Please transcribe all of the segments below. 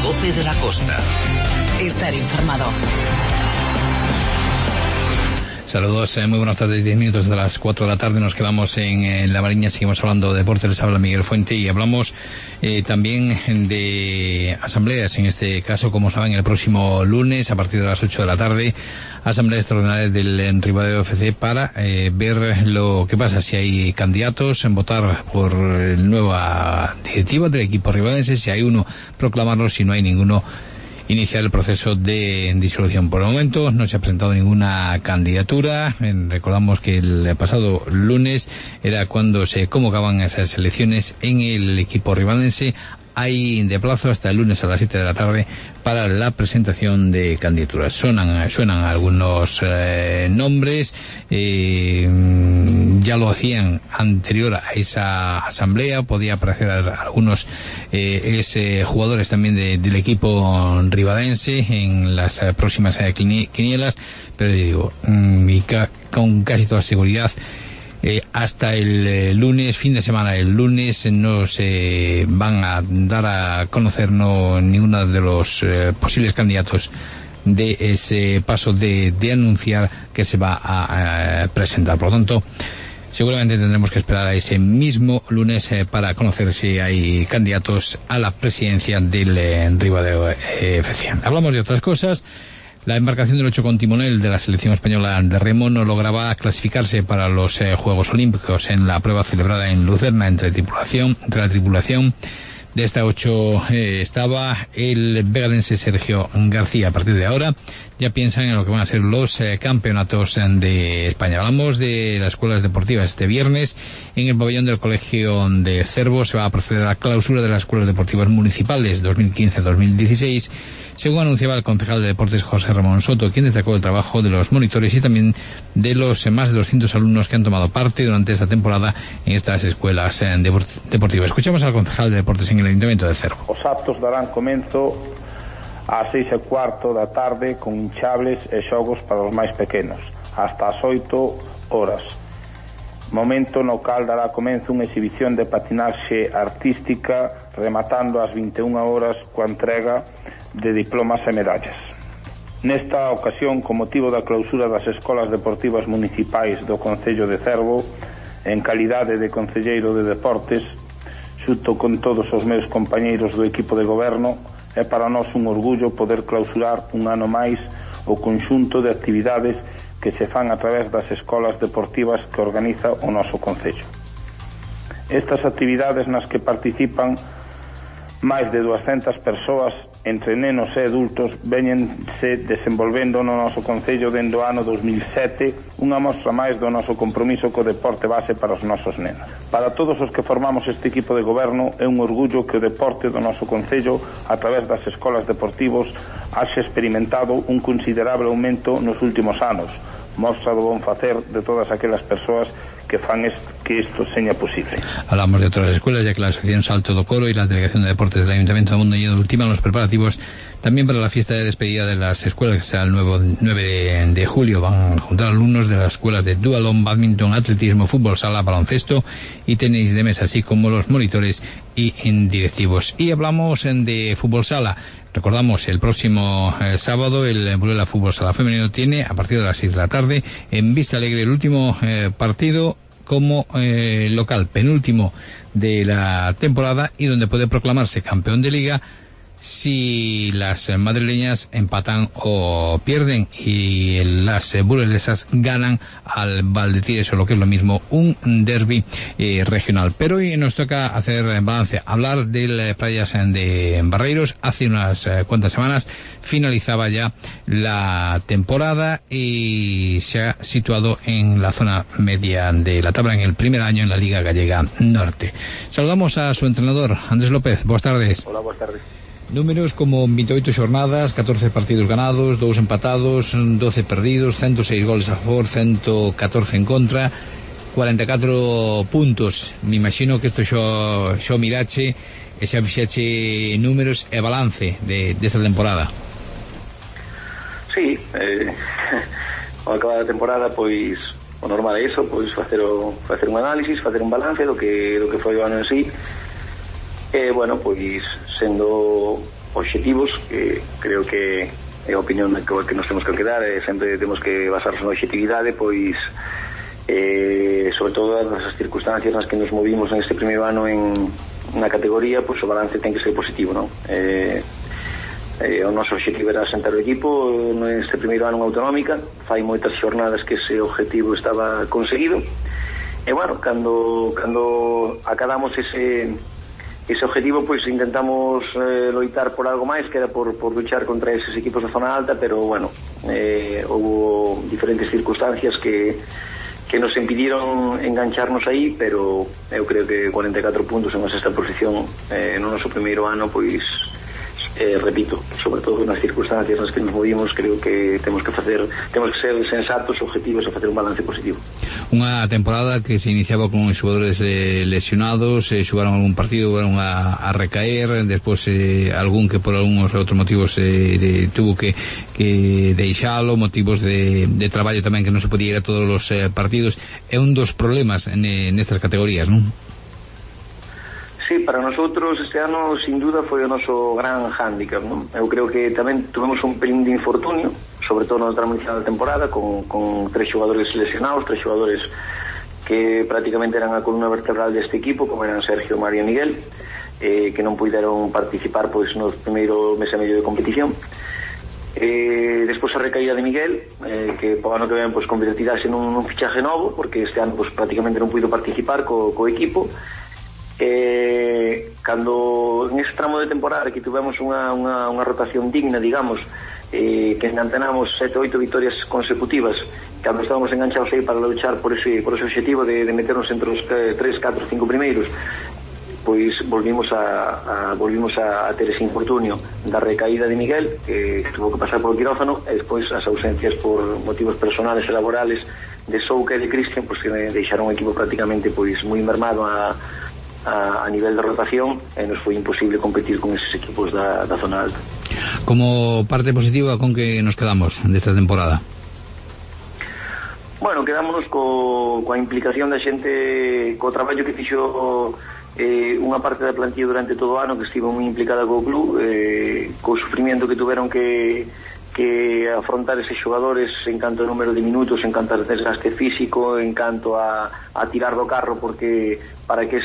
COPE de la Costa. Estar informado. Saludos, muy buenas tardes, 10 minutos de las 4 de la tarde, nos quedamos en La Mariña, seguimos hablando de deportes, les habla Miguel Fuente y hablamos también de asambleas, en este caso, como saben, el próximo lunes a partir de las 8 de la tarde, asamblea extraordinaria del Ribadeo FC para ver lo que pasa, si hay candidatos, en votar por nueva directiva del equipo ribadense, si hay uno, proclamarlo, si no hay ninguno, iniciar el proceso de disolución. Por el momento no se ha presentado ninguna candidatura. Recordamos que el pasado lunes era cuando se convocaban esas elecciones en el equipo ribadense. Hay de plazo hasta el lunes a las 7 de la tarde para la presentación de candidaturas. Suenan algunos nombres. Ya lo hacían anterior a esa asamblea. Podía aparecer algunos jugadores también del equipo ribadense en las próximas quinielas. Pero yo digo, con casi toda seguridad, hasta el lunes, fin de semana, el lunes, no se van a dar a conocer ninguno de los posibles candidatos de ese paso de anunciar que se va a presentar. Por lo tanto, seguramente tendremos que esperar a ese mismo lunes para conocer si hay candidatos a la presidencia del Ribadeo FC. Hablamos de otras cosas. La embarcación del 8 con timonel de la selección española de remo no lograba clasificarse para los Juegos Olímpicos en la prueba celebrada en Lucerna entre la tripulación de esta 8 estaba el vegadense Sergio García. A partir de ahora ya piensan en lo que van a ser los campeonatos de España. Hablamos de las escuelas deportivas. Este viernes en el pabellón del Colegio de Cervo se va a proceder a la clausura de las escuelas deportivas municipales 2015-2016, según anunciaba el concejal de deportes José Ramón Soto, quien destacó el trabajo de los monitores y también de los más de 200 alumnos que han tomado parte durante esta temporada en estas escuelas deportivas. Escuchamos al concejal de deportes en el Ayuntamiento de Cervo. Os actos darán comienzo ás 6:15 da tarde con hinchables e xogos para os máis pequenos, hasta as 8 horas. Momento no cal dará comezo unha exhibición de patinaxe artística, rematando ás 21 horas coa entrega de diplomas e medallas. Nesta ocasión, con motivo da clausura das escolas deportivas municipais do Concello de Cervo, en calidade de concelleiro de deportes, xunto con todos os meus compañeiros do equipo de goberno, é para nós un orgullo poder clausurar un ano máis o conxunto de actividades que se fan a través das escolas deportivas que organiza o noso Concello. Estas actividades nas que participan máis de 200 persoas, entre nenos e adultos, véñense desenvolvendo no noso Concello dende o ano 2007, unha mostra máis do noso compromiso co deporte base para os nosos nenos. Para todos os que formamos este equipo de goberno, é un orgullo que o deporte do noso Concello, a través das escolas deportivos, haxe experimentado un considerable aumento nos últimos anos, mostra do bon facer de todas aquelas persoas que fan que isto seña posible. Hablamos de otras escuelas, ya que la Asociación Salto do Coro y la Delegación de Deportes del Ayuntamiento de Mondoñedo ultiman los preparativos también para la fiesta de despedida de las escuelas, que será el 9 de julio. Van a juntar alumnos de las escuelas de dualón, badminton, atletismo, fútbol sala, baloncesto y tenis de mesa, así como los monitores y directivos. Y hablamos de fútbol sala. Recordamos, el próximo sábado el Burela Fútbol Sala Femenino tiene, a partir de las 6 de la tarde, en Vista Alegre, el último partido como local, penúltimo de la temporada, y donde puede proclamarse campeón de liga si las madrileñas empatan o pierden y las burelesas ganan al Valdetires, o lo que es lo mismo, un derbi regional. Pero hoy nos toca hacer balance, hablar de playas de Barreiros. Hace unas cuantas semanas finalizaba ya la temporada y se ha situado en la zona media de la tabla en el primer año en la Liga Gallega Norte. Saludamos a su entrenador, Andrés López. Buenas tardes. Hola, buenas tardes. Números como 28 xornadas, 14 partidos ganados, 2 empatados, 12 perdidos, 106 goles a favor, 114 en contra, 44 puntos. Me imagino que isto xo mirache e xa fixache números e balance desta temporada. Sí, ao acabar a temporada, pois o normal é iso, pois facer un análisis, facer un balance do que foi o ano en sí. Bueno, pois sendo obxectivos, que creo que é a opinión que nos temos que quedar, sempre temos que basarnos na obxectividade, pois sobre todo nas circunstancias nas que nos movimos neste primeiro ano na categoría, pois o balance ten que ser positivo, non? O noso obxectivo era sentar o equipo neste primeiro ano en autonómica, fai moitas xornadas que ese obxectivo estaba conseguido, e bueno, cando acabamos ese obxectivo, pois intentamos loitar por algo máis, que era por luchar contra eses equipos da zona alta, pero bueno, houve diferentes circunstancias que nos impidieron engancharnos aí, pero eu creo que 44 puntos en a sexta posición no noso primeiro ano, pois repito, sobre todo nas circunstancias nas que nos movimos, creo que temos que ser sensatos, objetivos e facer un balance positivo. Unha temporada que se iniciaba con xogadores lesionados, xogaron algún partido, volveron a recaer, despois algún que por algúns outros motivos tuvo que deixalo, motivos de traballo tamén, que non se podía ir a todos os partidos. É un dos problemas nestas categorías, non? Sí, para nosotros este ano sin duda foi o noso gran hándicap, non? Eu creo que tamén tuvemos un pelín de infortunio, sobre todo na tramo inicial da temporada, con 3 xogadores lesionados, 3 xogadores que prácticamente eran a columna vertebral deste equipo, como eran Sergio, Mario e Miguel, que non puideron participar pois no primeiro mes e medio de competición. Despois a recaída de Miguel, que para o ano que ven pois convertirase nun fichaje novo, porque este ano pois prácticamente non puido participar co equipo. Cando en ese tramo de temporada que tivemos unha rotación digna, digamos, que engantenamos 7-8 victorias consecutivas, cando estábamos enganchados aí para luchar por ese objetivo de meternos entre os 3, 4, 5 primeiros, pois volvimos a ter ese infortunio da recaída de Miguel, que tuvo que pasar por o quirófano, e despois as ausencias por motivos personales e laborales de Souca e de Cristian, pois que deixaron o equipo prácticamente pois moi mermado a nivel de rotación, e nos foi imposible competir con eses equipos da zona alta. Como parte positiva, con que nos quedamos desta temporada? Bueno, quedámonos coa implicación da xente, co traballo que fixo unha parte da plantilla durante todo o ano, que estivo moi implicada co club, co sufrimiento que tuveron que afrontar eses xogadores en canto ao número de minutos, en canto ao desgaste físico, en canto a tirar do carro, porque para que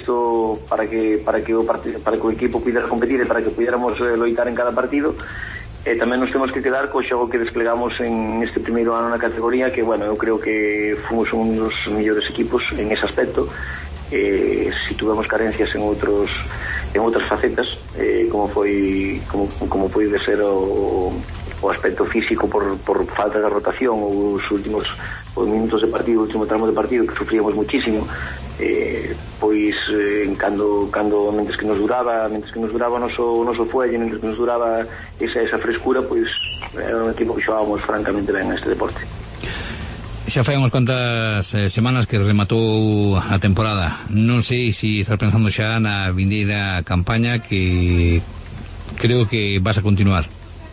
o equipo pudera competir e para que pudiéramos loitar en cada partido. E tamén nos temos que quedar co xogo que desplegamos en este primeiro ano na categoría, que bueno, eu creo que fomos un dos mellores equipos en ese aspecto. Si tuvemos carencias en outras facetas, como foi de ser o aspecto físico por falta de rotación, os últimos minutos de partido, o último tramo de partido, que sufríamos muchísimo, pois cando mentes que nos duraba o noso fuelle, mentes que nos duraba esa frescura, pois era un equipo que xogábamos francamente ben neste deporte. Xa fai unhas cuantas semanas que rematou a temporada. Non sei se estás pensando xa na vindeira campaña, que creo que vas a continuar.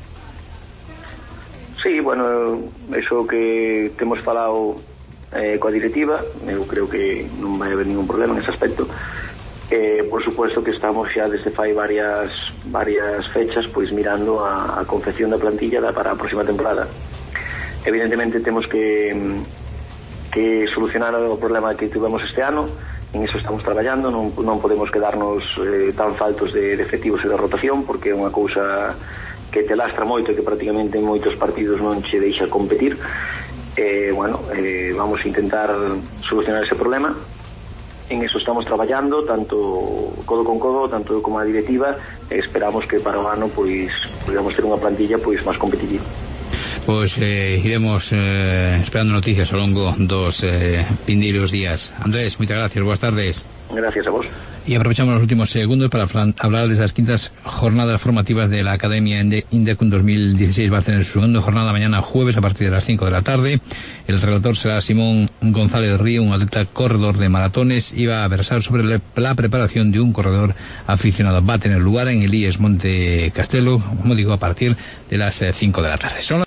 Sí, bueno, eso que temos falado coa directiva, eu creo que non vai haber ningún problema nese aspecto. Por supuesto que estamos xa desde fai varias fechas pois mirando a confección da plantilla para a próxima temporada. Evidentemente temos que solucionar o problema que tivemos este ano, en iso estamos traballando, non podemos quedarnos tan faltos de efectivos e de rotación, porque é unha cousa que te lastra moito e que prácticamente en moitos partidos non che deixa competir. Vamos a intentar solucionar ese problema. En eso estamos traballando, tanto codo con codo, tanto como a directiva, e esperamos que para o ano pois podamos ter unha plantilla pois máis competitiva. Pois iremos esperando noticias ao longo dos vindeiros días. Andrés, moitas gracias, boas tardes. Gracias a vos. Y aprovechamos los últimos segundos para hablar de esas quintas jornadas formativas de la Academia Indecum 2016. Va a tener su segunda jornada mañana jueves a partir de las 5 de la tarde. El relator será Simón González Río, un atleta corredor de maratones, y va a versar sobre la preparación de un corredor aficionado. Va a tener lugar en el IES Monte Castelo, como digo, a partir de las 5 de la tarde.